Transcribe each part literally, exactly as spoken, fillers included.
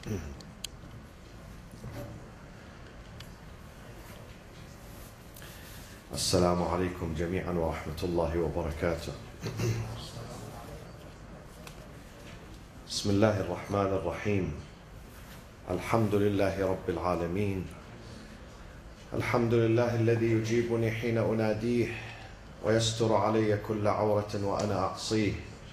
السلام عليكم جميعا ورحمة الله وبركاته. بسم الله الرحمن الرحيم. الحمد لله رب العالمين. الحمد لله الذي يجيبني حين أناديه ويستر علي كل عورة وأنا أعصيه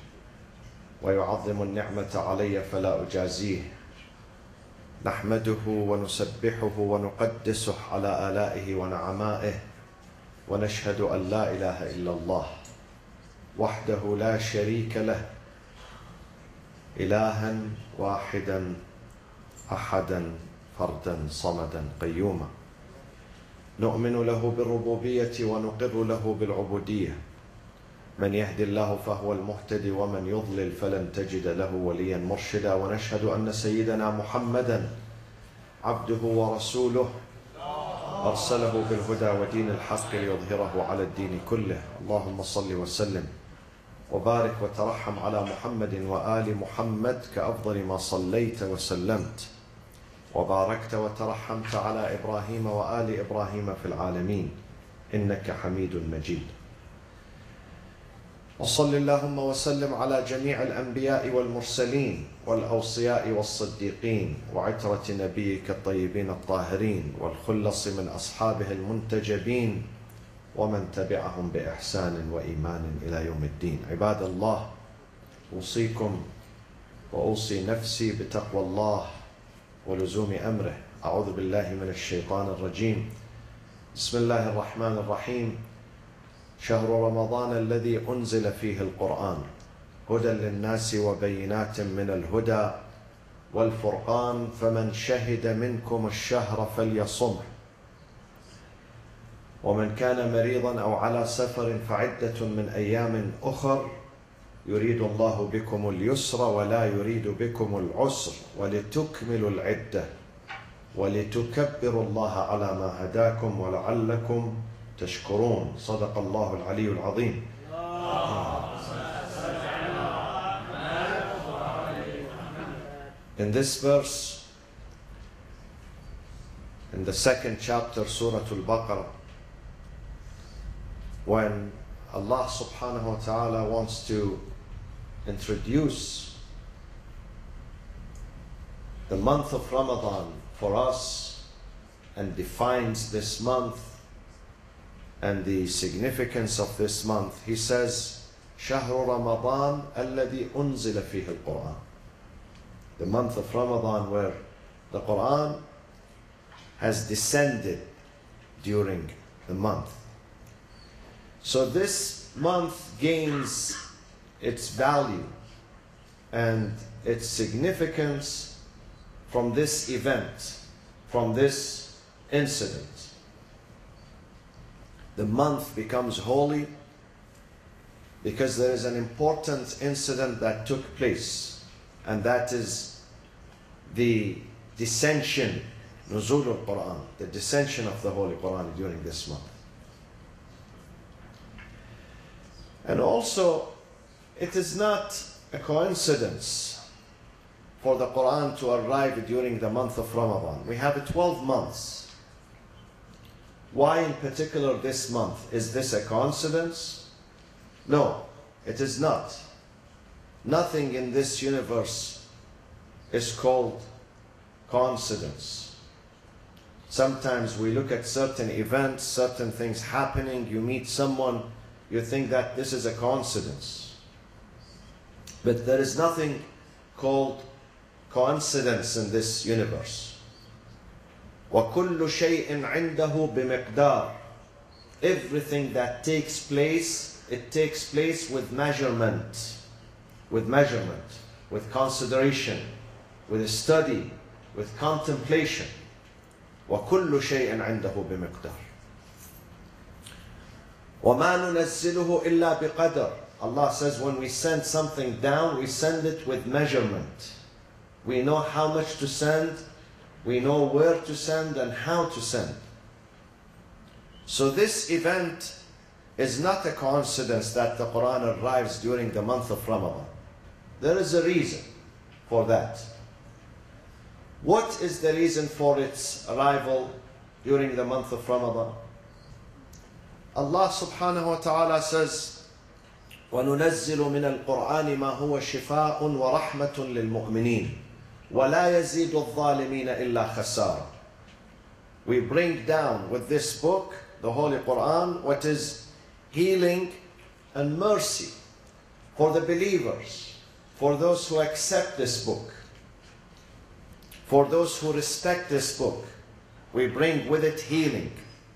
ويعظم النعمة علي فلا أجازيه. نحمده ونسبحه ونقدسه على آلائه ونعمائه، ونشهد أن لا إله إلا الله وحده لا شريك له، إلها واحدا أحدا فردا صمدا قيوما. نؤمن له بالربوبية ونقر له بالعبودية. من يهدي الله فهو المهتدي ومن يضلل فلن تجد له وليا مرشدا. ونشهد أن سيدنا محمدا عبده ورسوله أرسله بالهدى ودين الحق ليظهره على الدين كله. اللهم صل وسلم وبارك وترحم على محمد وآل محمد كأفضل ما صليت وسلمت وباركت وترحمت على إبراهيم وآل إبراهيم في العالمين إنك حميد مجيد. وصل اللهم وسلم على جميع الأنبياء والمرسلين والأوصياء والصديقين وعترة نبيك الطيبين الطاهرين والخلص من أصحابه المنتجبين ومن تبعهم بإحسان وإيمان إلى يوم الدين. عباد الله، أوصيكم وأوصي نفسي بتقوى الله ولزوم أمره. أعوذ بالله من الشيطان الرجيم. بسم الله الرحمن الرحيم. شهر رمضان الذي أنزل فيه القرآن هدى للناس وبينات من الهدى والفرقان، فمن شهد منكم الشهر فليصمه، ومن كان مريضا أو على سفر فعدة من أيام أخر، يريد الله بكم اليسر ولا يريد بكم العسر ولتكملوا العدة ولتكبروا الله على ما هداكم ولعلكم تشكرون. صدق الله العلي العظيم. In this verse, in the second chapter, Surah Al-Baqarah, when Allah subhanahu wa ta'ala wants to introduce the month of Ramadan for us and defines this month and the significance of this month, he says, شهر رمضان الذي أنزل فيه القرآن. The month of Ramadan where the Quran has descended during the month. So this month gains its value and its significance from this event, from this incident. The month becomes holy because there is an important incident that took place, and that is the descension, Nuzul al-Quran, the descension of the Holy Quran during this month. And also, it is not a coincidence for the Quran to arrive during the month of Ramadan. We have twelve months. Why in particular this month? Is this a coincidence? No, it is not. Nothing in this universe is called coincidence. Sometimes we look at certain events, certain things happening, you meet someone, you think that this is a coincidence. But there is nothing called coincidence in this universe. وَكُلُّ شَيْءٍ عِنْدَهُ بِمِقْدَارٍ. Everything that takes place, it takes place with measurement, with measurement, with consideration, with study, with contemplation. وَكُلُّ شَيْءٍ عِنْدَهُ بِمِقْدَارٍ. وَمَا نُنَزِّلُهُ إِلَّا بِقَدَرٍ. Allah says when we send something down, we send it with measurement. We know how much to send, we know where to send and how to send. So this event is not a coincidence that the Quran arrives during the month of Ramadan. There is a reason for that. What is the reason for its arrival during the month of Ramadan? Allah subhanahu wa ta'ala says, وَنُنَزِّلُ مِنَ الْقُرْآنِ مَا هُوَ شِفَاءٌ وَرَحْمَةٌ لِلْمُؤْمِنِينَ وَلَا يَزِيدُ الظَّالِمِينَ إِلَّا خَسَارًا. We bring down with this book, the Holy Quran, what is healing and mercy for the believers, for those who accept this book, for those who respect this book. We bring with it healing,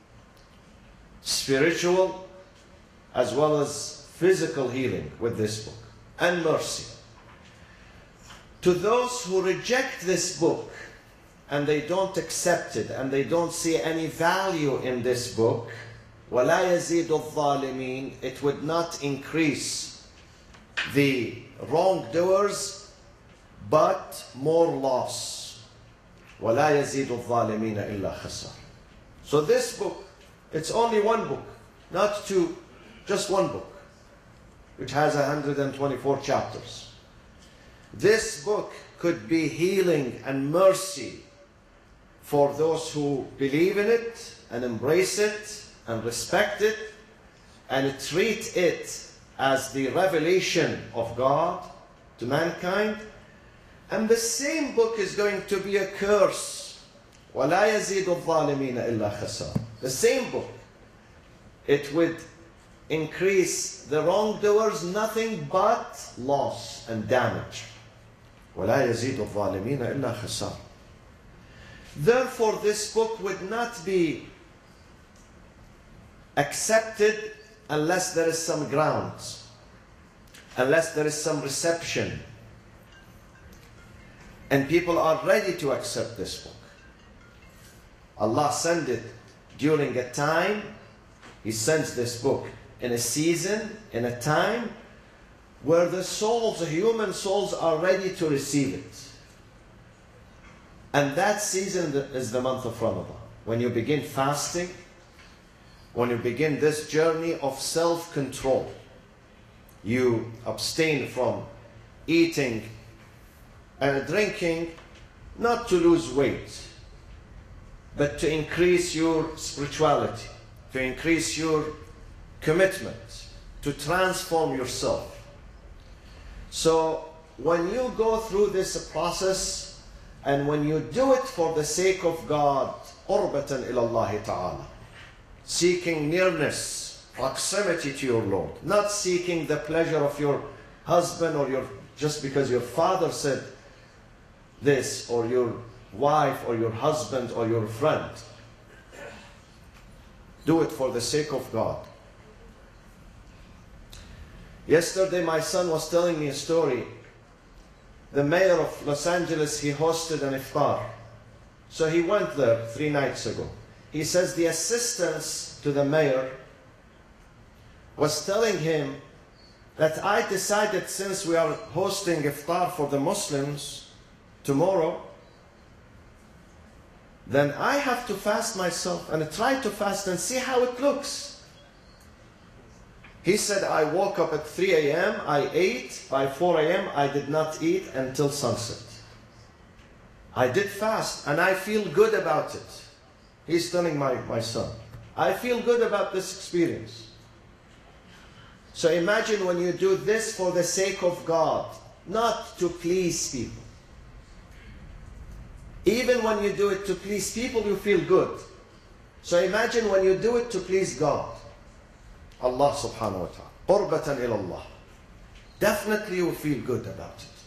spiritual as well as physical healing with this book, and mercy. To those who reject this book and they don't accept it and they don't see any value in this book, وَلَا يَزِيدُ الظَّالِمِينَ, it would not increase the wrongdoers but more loss. وَلَا يَزِيدُ الظَّالِمِينَ إِلَّا خَسَارًا. So this book, it's only one book, not two, just one book, which has one hundred twenty-four chapters. This book could be healing and mercy for those who believe in it and embrace it and respect it and treat it as the revelation of God to mankind. And the same book is going to be a curse. وَلَا يَزِيدُ الظَّالِمِينَ إِلَّا خَسَارًا. The same book, it would increase the wrongdoers nothing but loss and damage. وَلَا يَزِيدُ الظَّالِمِينَ إِلَّا خَسَارًا. Therefore, this book would not be accepted unless there is some grounds, unless there is some reception, and people are ready to accept this book. Allah sent it during a time, He sends this book in a season, in a time where the souls, the human souls, are ready to receive it. And that season is the month of Ramadan. When you begin fasting, when you begin this journey of self-control, you abstain from eating and drinking, not to lose weight, but to increase your spirituality, to increase your commitment, to transform yourself. So when you go through this process, and when you do it for the sake of God, قُرْبَةً إِلَى اللَّهِ تَعَالَى, seeking nearness, proximity to your Lord, not seeking the pleasure of your husband or your, just because your father said this, or your wife or your husband or your friend. Do it for the sake of God. Yesterday my son was telling me a story. The mayor of Los Angeles, he hosted an iftar. So he went there three nights ago. He says the assistant to the mayor was telling him that I decided, since we are hosting iftar for the Muslims tomorrow, then I have to fast myself and try to fast and see how it looks. He said, I woke up at three A M, I ate, by four A M I did not eat until sunset. I did fast and I feel good about it. He's telling my, my son, I feel good about this experience. So imagine when you do this for the sake of God, not to please people. Even when you do it to please people, you feel good. So imagine when you do it to please God. Allah subhanahu wa ta'ala. قُرْبَةً إِلَى اللَّهِ. Definitely you will feel good about it.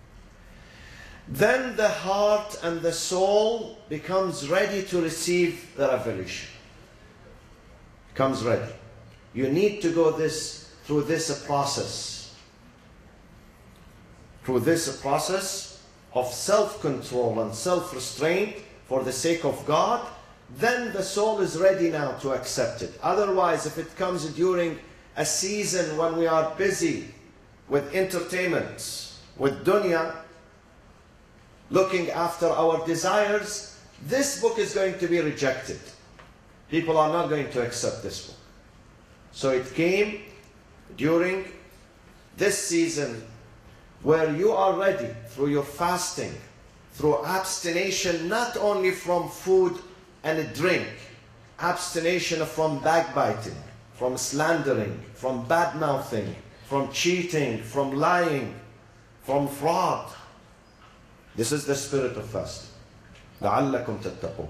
Then the heart and the soul becomes ready to receive the revelation. Becomes ready. You need to go this through this process. Through this process of self-control and self-restraint for the sake of God, then the soul is ready now to accept it. Otherwise, if it comes during a season when we are busy with entertainment, with dunya, looking after our desires, this book is going to be rejected. People are not going to accept this book. So it came during this season where you are ready through your fasting through abstination not only from food and drink, abstination from backbiting, from slandering, from bad-mouthing, from cheating, from lying, from fraud. This is the spirit of fasting. لَعَلَّكُمْ تَتَّقُونَ.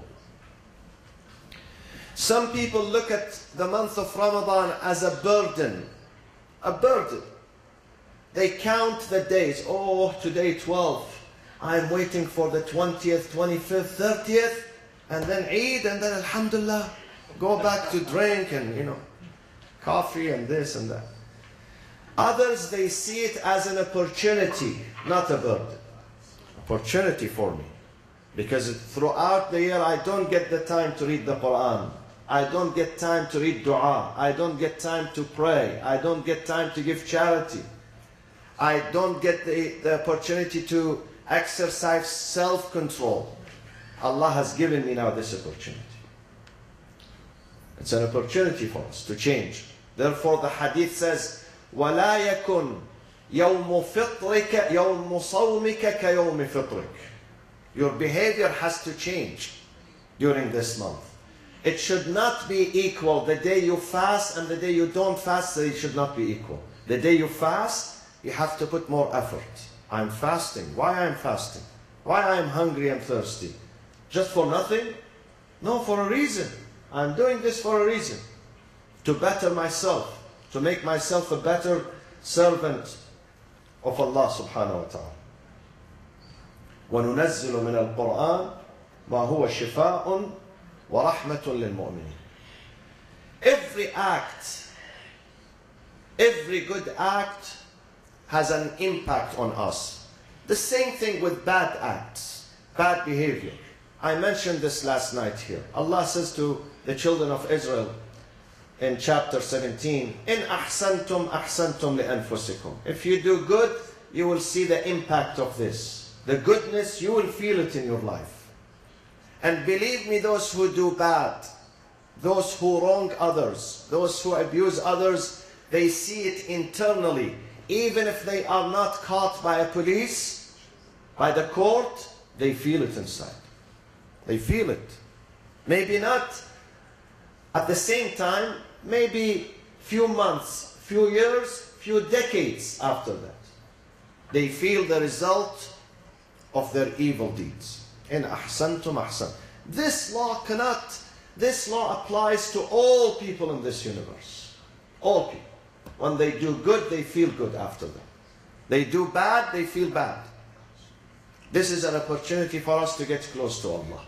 Some people look at the month of Ramadan as a burden. A burden. They count the days. Oh, today twelve. I'm waiting for the twentieth, twenty-fifth, thirtieth, and then Eid, and then Alhamdulillah, go back to drink and, you know, coffee and this and that. Others, they see it as an opportunity, not a burden. Opportunity for me. Because throughout the year, I don't get the time to read the Quran. I don't get time to read dua. I don't get time to pray. I don't get time to give charity. I don't get the, the opportunity to exercise self-control. Allah has given me now this opportunity. It's an opportunity for us to change. Therefore the hadith says, وَلَا يَكُنْ يَوْمُ فِطْرِكَ يَوْمُ صَوْمِكَ كَيَوْمِ فِطْرِكَ. Your behavior has to change during this month. It should not be equal. The day you fast and the day you don't fast, they should not be equal. The day you fast, you have to put more effort. I'm fasting. Why I'm fasting? Why I'm hungry and thirsty? Just for nothing? No, for a reason. I'm doing this for a reason. To better myself. To make myself a better servant of Allah subhanahu wa ta'ala. وَنُنَزِّلُ مِنَ الْقُرْآنِ مَا هُوَ شِفَاءٌ وَرَحْمَةٌ لِلْمُؤْمِنِينَ. Every act, every good act has an impact on us. The same thing with bad acts, bad behavior. I mentioned this last night here. Allah says to the children of Israel in chapter seventeen, إِنْ أَحْسَنْتُمْ أَحْسَنْتُمْ لِأَنفُسِكُمْ. If you do good, you will see the impact of this. The goodness, you will feel it in your life. And believe me, those who do bad, those who wrong others, those who abuse others, they see it internally. Even if they are not caught by a police, by the court, they feel it inside. They feel it. Maybe not at the same time, maybe few months, few years, few decades after that. They feel the result of their evil deeds. In ahsantum ahsan. This law cannot, this law applies to all people in this universe. All people. When they do good, they feel good after that. They do bad, they feel bad. This is an opportunity for us to get close to Allah.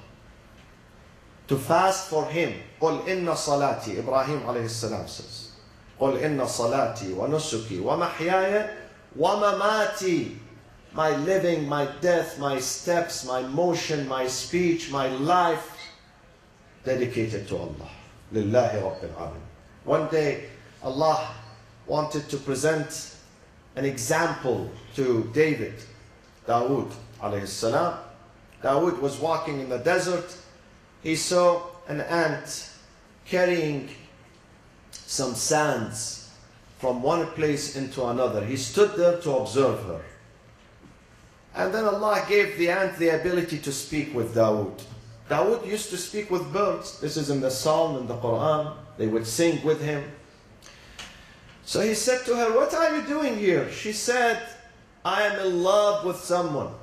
To fast for Him. قُلْ إِنَّ صَلَاتِي, Ibrahim alayhi salam says. قُلْ إِنَّ صَلَاتِي وَنُسُكِي وَمَحْيَايَ وَمَمَاتِي. My living, my death, my steps, my motion, my speech, my life, dedicated to Allah. Lillahi Rabbil Alamin. One day, Allah wanted to present an example to David, Dawood alayhi salam. Dawood was walking in the desert. He saw an ant carrying some sands from one place into another. He stood there to observe her. And then Allah gave the ant the ability to speak with Dawood. Dawood used to speak with birds. This is in the Psalm, in the Quran. They would sing with him. So he said to her, "What are you doing here?" She said, "I am in love with someone.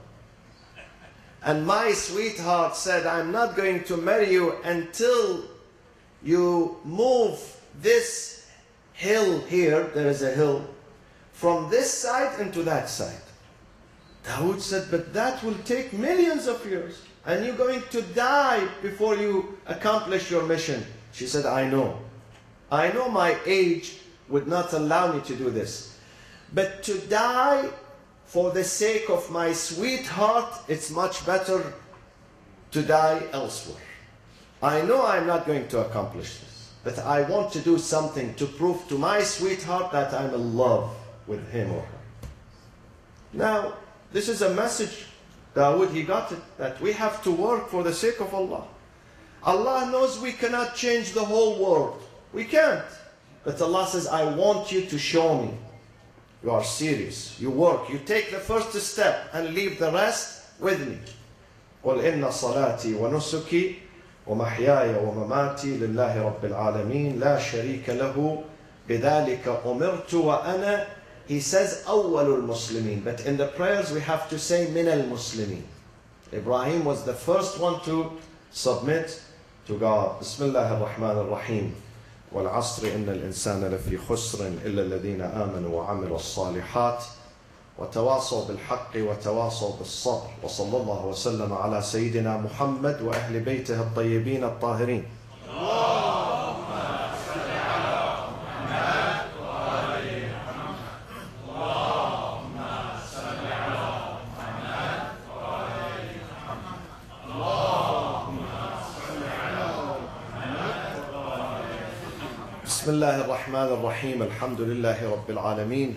And my sweetheart said, I'm not going to marry you until you move this hill here," there is a hill, "from this side into that side." Dawood said, "But that will take millions of years, and you're going to die before you accomplish your mission." She said, "I know. I know my age would not allow me to do this. But to die for the sake of my sweetheart, it's much better to die elsewhere. I know I'm not going to accomplish this, but I want to do something to prove to my sweetheart that I'm in love with him or her." Now, this is a message, Dawood, he got it, that we have to work for the sake of Allah. Allah knows we cannot change the whole world. We can't. But Allah says, "I want you to show me. You are serious. You work. You take the first step and leave the rest with me." قل إن صلاتي ونسكي ومحياي ومماتي لله رب العالمين لا شريك له بذلك أمرت وأنا, he says أول المسلمين, but in the prayers we have to say من المسلمين. Ibrahim was the first one to submit to God. بسم الله الرحمن الرحيم والعصر إن الإنسان لفي خسر إلا الذين آمنوا وعملوا الصالحات وتواصوا بالحق وتواصوا بالصبر وصلى الله وسلم على سيدنا محمد وأهل بيته الطيبين الطاهرين. بسم الله الرحمن الرحيم الحمد لله رب العالمين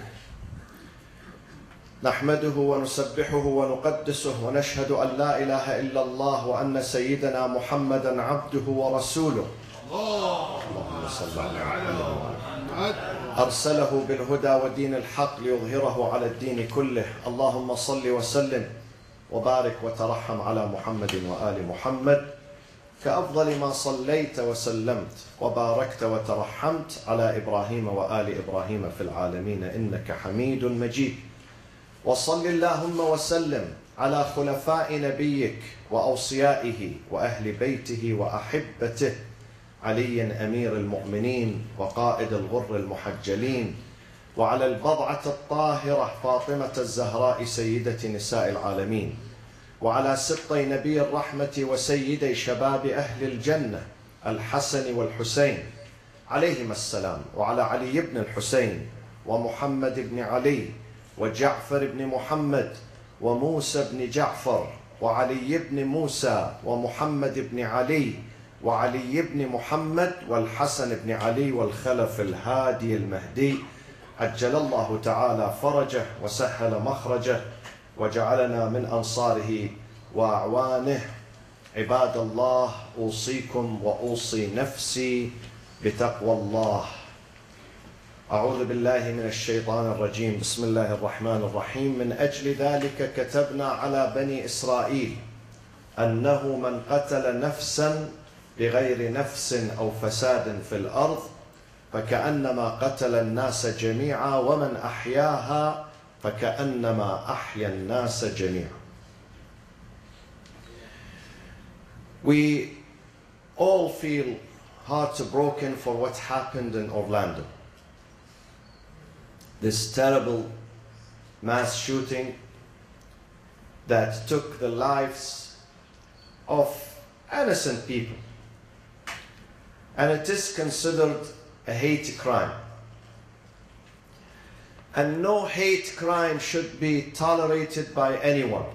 نحمده ونسبحه ونقدسه ونشهد أن لا إله إلا الله وأن سيدنا محمدا عبده ورسوله اللهم صل على محمد أرسله بالهدى ودين الحق ليظهره على الدين كله. اللهم صل وسلم وبارك وترحم على محمد وآل محمد كأفضل ما صليت وسلمت وباركت وترحمت على إبراهيم وآل إبراهيم في العالمين إنك حميد مجيد. وصل اللهم وسلم على خلفاء نبيك وأوصيائه وأهل بيته وأحبته علي أمير المؤمنين وقائد الغر المحجلين وعلى البضعة الطاهرة فاطمة الزهراء سيدة نساء العالمين وعلى سبطي نبي الرحمة وسيدي شباب أهل الجنة الحسن والحسين عليهما السلام وعلى علي بن الحسين ومحمد بن علي وجعفر بن محمد وموسى بن جعفر وعلي بن موسى ومحمد بن علي وعلي بن محمد والحسن بن علي والخلف الهادي المهدي عجل الله تعالى فرجه وسهل مخرجه وجعلنا من أنصاره وأعوانه. عباد الله أوصيكم وأوصي نفسي بتقوى الله. أعوذ بالله من الشيطان الرجيم. بسم الله الرحمن الرحيم. من أجل ذلك كتبنا على بني إسرائيل أنه من قتل نفسا بغير نفس أو فساد في الأرض فكأنما قتل الناس جميعا ومن أحياها فكأنما أحيا الناس جميعا. We all feel heartbroken for what happened in Orlando. This terrible mass shooting that took the lives of innocent people. And it is considered a hate crime. And no hate crime should be tolerated by anyone.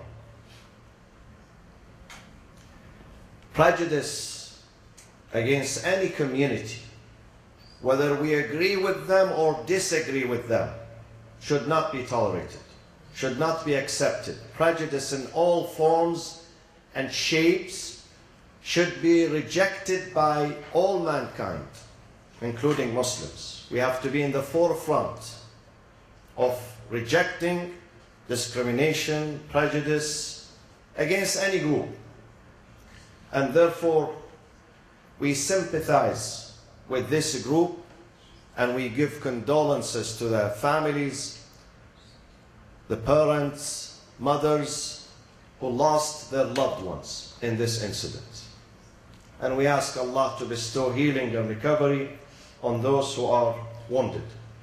Prejudice against any community, whether we agree with them or disagree with them, should not be tolerated, should not be accepted. Prejudice in all forms and shapes should be rejected by all mankind, including Muslims. We have to be in the forefront of rejecting discrimination, prejudice against any group. And therefore, we sympathize with this group and we give condolences to their families, the parents, mothers who lost their loved ones in this incident. And we ask Allah to bestow healing and recovery on those who are wounded.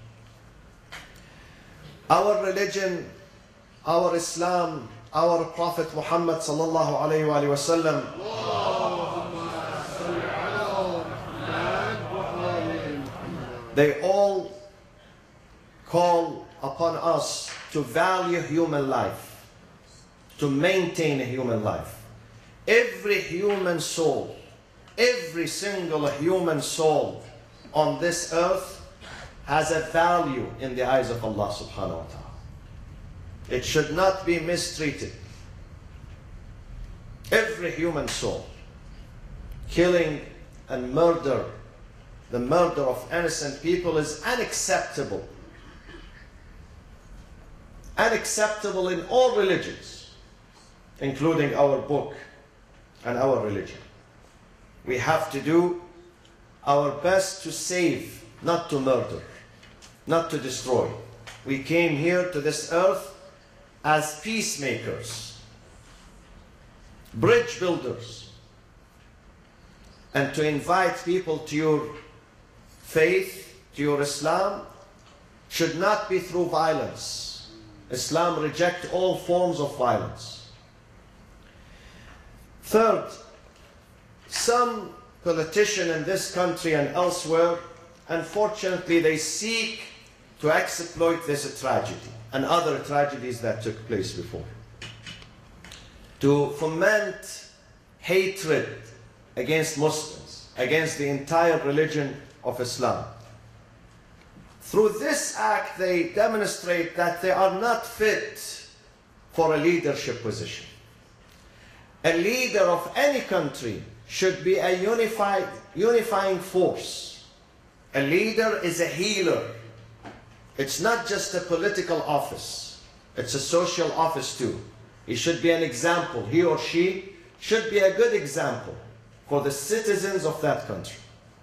Our religion, our Islam, our Prophet Muhammad sallallahu alayhi wa sallam, they all call upon us to value human life, to maintain a human life. Every human soul, every single human soul on this earth has a value in the eyes of Allah subhanahu wa ta'ala. It should not be mistreated. Every human soul. Killing and murder, the murder of innocent people is unacceptable. Unacceptable in all religions, including our book, and our religion. We have to do our best to save, not to murder, not to destroy. We came here to this earth as peacemakers, bridge builders, and to invite people to your faith, to your Islam, should not be through violence. Islam rejects all forms of violence. Third, some politician in this country and elsewhere, unfortunately, they seek to exploit this tragedy and other tragedies that took place before, to foment hatred against Muslims, against the entire religion of Islam. Through this act, they demonstrate that they are not fit for a leadership position. A leader of any country should be a unified, unifying force. A leader is a healer. It's not just a political office. It's a social office too. He should be an example. He or she should be a good example for the citizens of that country.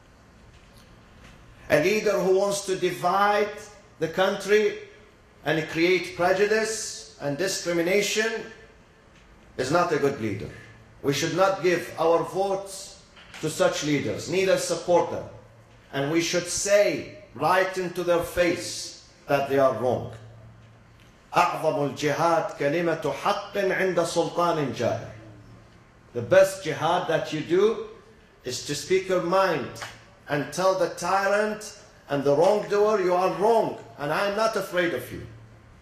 A leader who wants to divide the country and create prejudice and discrimination is not a good leader. We should not give our votes to such leaders, neither support them. And we should say right into their face that they are wrong. أعظم الجهاد كلمة حق عند سلطان جائر. The best jihad that you do is to speak your mind and tell the tyrant and the wrongdoer, you are wrong and I am not afraid of you.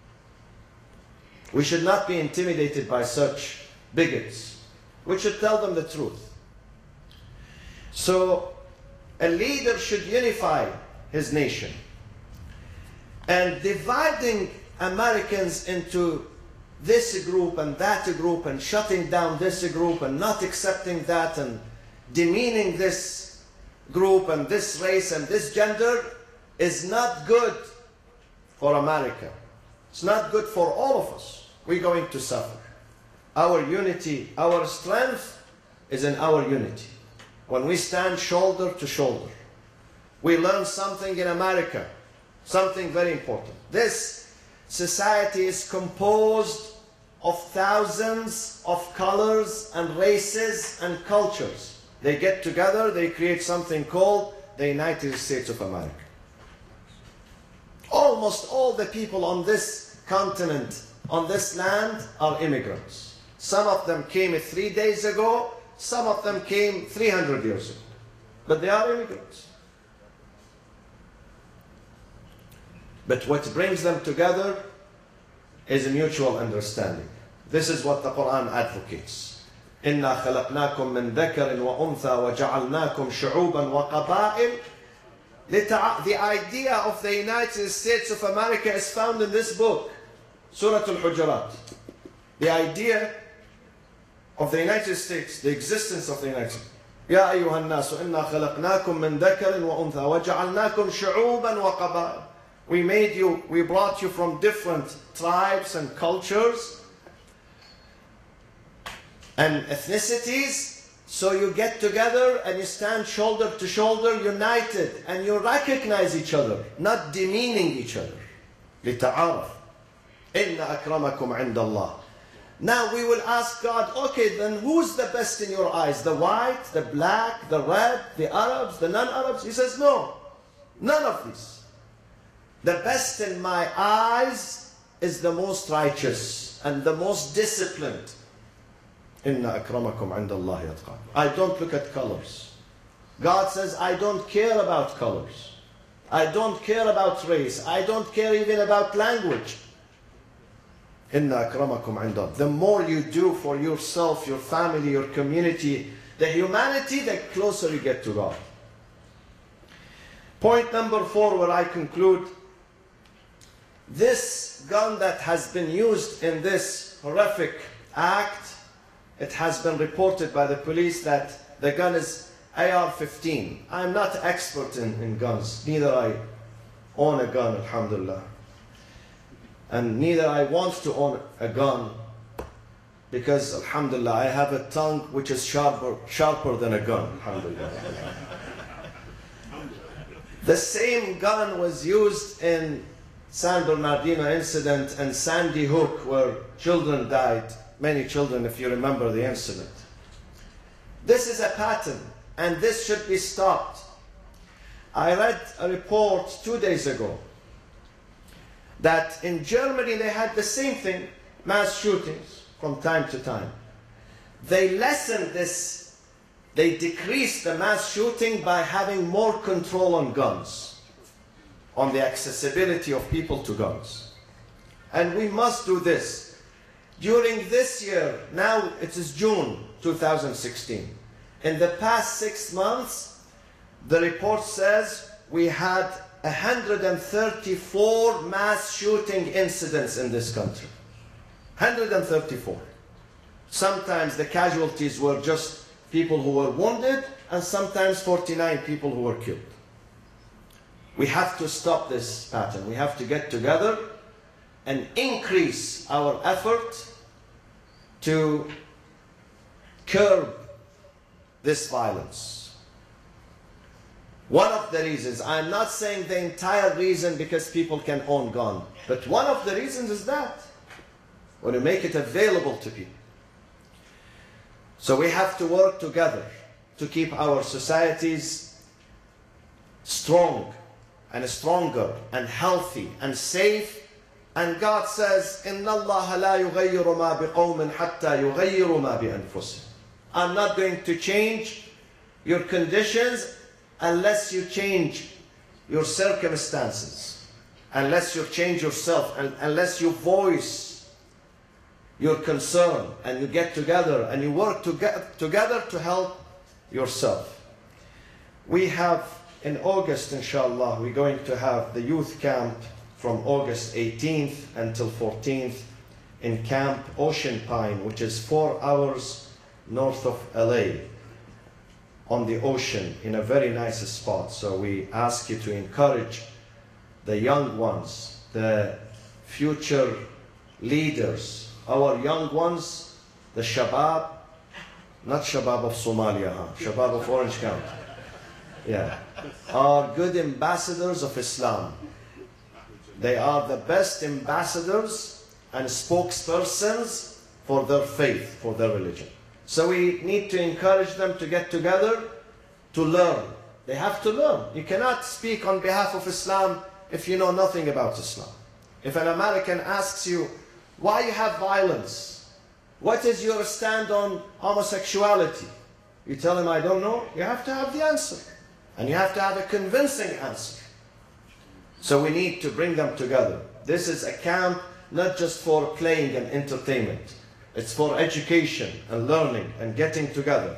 We should not be intimidated by such bigots. We should tell them the truth. So a leader should unify his nation. And dividing Americans into this group and that group and shutting down this group and not accepting that and demeaning this group and this race and this gender is not good for America. It's not good for all of us. We're going to suffer. Our unity, our strength is in our unity. When we stand shoulder to shoulder, we learn something in America, something very important. This society is composed of thousands of colors and races and cultures. They get together, they create something called the United States of America. Almost all the people on this continent, on this land, are immigrants. Some of them came three days ago, some of them came three hundred years ago. But they are immigrants. But what brings them together is a mutual understanding. This is what the Quran advocates. إِنَّا خَلَقْنَاكُم مِّن ذَكَرٍ وَأُنثَى وَجَعَلْنَاكُمْ شُعُوبًا وَقَبَائِلَ. The idea of the United States of America is found in this book, Surah Al-Hujurat. The idea of the United States, the existence of the United States. يَا أَيُّهَا النَّاسُ إِنَّا خَلَقْنَاكُم مِّن ذَكَرٍ وَأُنثَى وَجَعَلْنَاكُمْ شُعُوبًا وَقَبَائِلَ. We made you, we brought you from different tribes and cultures and ethnicities, so you get together and you stand shoulder to shoulder, united, and you recognize each other, not demeaning each other. لِتَعَارَفْ إِنَّ أَكْرَمَكُمْ عِنْدَ اللَّهِ. Now we will ask God, okay, then who's the best in your eyes? The white, the black, the red, the Arabs, the non-Arabs? He says, no, none of these. The best in my eyes is the most righteous and the most disciplined. Inna akramakum indallahi atqakum. I don't look at colors. God says, I don't care about colors. I don't care about race. I don't care even about language. Inna akramakum indallah. The more you do for yourself, your family, your community, the humanity, the closer you get to God. Point number four, where I conclude. This gun that has been used in this horrific act, it has been reported by the police that the gun is A R fifteen. I'm not an expert in, in guns. Neither I own a gun, alhamdulillah. And neither I want to own a gun. because alhamdulillah, I have a tongue which is sharper, sharper than a gun. Alhamdulillah. The same gun was used in San Bernardino incident and Sandy Hook, where children died, many children, if you remember the incident. This is a pattern, and this should be stopped. I read a report two days ago that in Germany they had the same thing, mass shootings from time to time. They lessened this, they decreased the mass shooting by having more control on guns, on the accessibility of people to guns. And we must do this. During this year, now it is June two thousand sixteen, in the past six months, the report says we had one hundred thirty-four mass shooting incidents in this country. one hundred thirty-four. Sometimes the casualties were just people who were wounded, and sometimes forty-nine people who were killed. We have to stop this pattern. We have to get together and increase our effort to curb this violence. One of the reasons, I'm not saying the entire reason because people can own gun, but one of the reasons is that when you make it available to people. So we have to work together to keep our societies strong and stronger and healthy and safe. And God says, إِنَّ اللَّهَ لَا يُغَيِّرُ مَا بِقَوْمٍ حَتَّى يُغَيِّرُوا مَا بِأَنفُسِهِمْ. I'm not going to change your conditions unless you change your circumstances, unless you change yourself, and unless you voice your concern and you get together and you work to get together to help yourself. We have in August, inshallah, we're going to have the youth camp from August eighteenth until fourteenth in Camp Ocean Pine, which is four hours north of L A on the ocean in a very nice spot. So we ask you to encourage the young ones, the future leaders, our young ones, the Shabab, not Shabab of Somalia, huh? Shabab of Orange County, yeah, are good ambassadors of Islam. They are the best ambassadors and spokespersons for their faith, for their religion. So we need to encourage them to get together to learn. They have to learn. You cannot speak on behalf of Islam if you know nothing about Islam. If an American asks you, why you have violence? What is your stand on homosexuality? You tell him, I don't know. You have to have the answer. And you have to have a convincing answer. So we need to bring them together. This is a camp not just for playing and entertainment. It's for education and learning and getting together.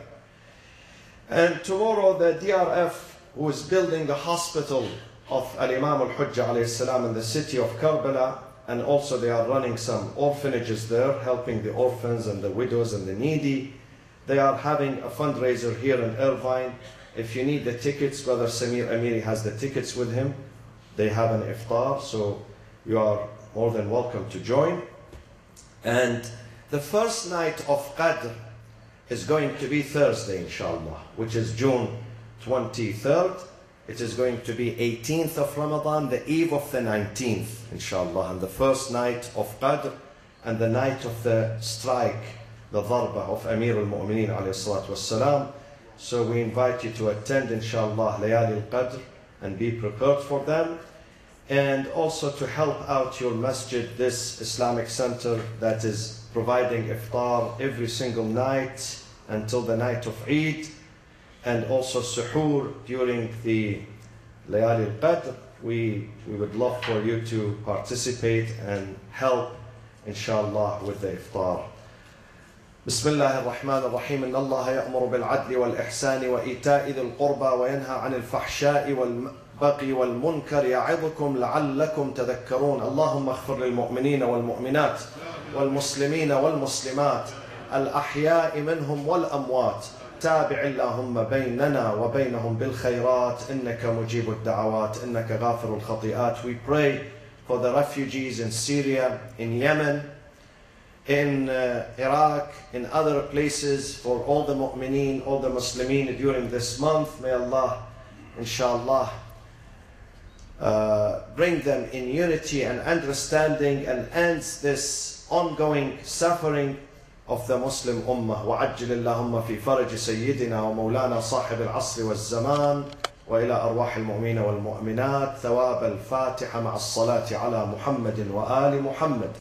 And tomorrow the D R F, who is building the hospital of Al-Imam al-Hujjah alayhi salam in the city of Karbala, and also they are running some orphanages there, helping the orphans and the widows and the needy. They are having a fundraiser here in Irvine. If you need the tickets, Brother Samir Amiri has the tickets with him. They have an iftar, so you are more than welcome to join. And the first night of Qadr is going to be Thursday, inshallah, which is June twenty-third. It is going to be eighteenth of Ramadan, the eve of the nineteenth, inshallah, and the first night of Qadr and the night of the strike, the dharba of Amir al-Mu'mineen alayhi salatu wassalam. So we invite you to attend, inshallah, Layali al-Qadr and be prepared for them. And also to help out your masjid, this Islamic center that is providing iftar every single night until the night of Eid, and also suhoor during the Layali al-Qadr. We, we would love for you to participate and help, inshallah, with the iftar. بسم الله الرحمن الرحيم إن الله يأمر بالعدل والإحسان وإيتاء ذي القربى وينهى عن الفحشاء والبغي والمنكر يعظكم لعلكم تذكرون اللهم اغفر للمؤمنين والمؤمنات والمسلمين والمسلمات الأحياء منهم والأموات تابع اللهم بيننا وبينهم بالخيرات إنك مجيب الدعوات إنك غافر الخطيئات. We pray for the refugees in Syria, in Yemen, in uh, Iraq, in other places, for all the mu'mineen, all the Muslimin during this month. May Allah, inshallah, uh, bring them in unity and understanding and ends this ongoing suffering of the Muslim Ummah. وعجل اللهم في فرج سيدنا ومولانا صاحب العصر والزمان وإلى أرواح المؤمنين والمؤمنات ثواب الفاتحة مع الصلاة على محمد وآل محمد.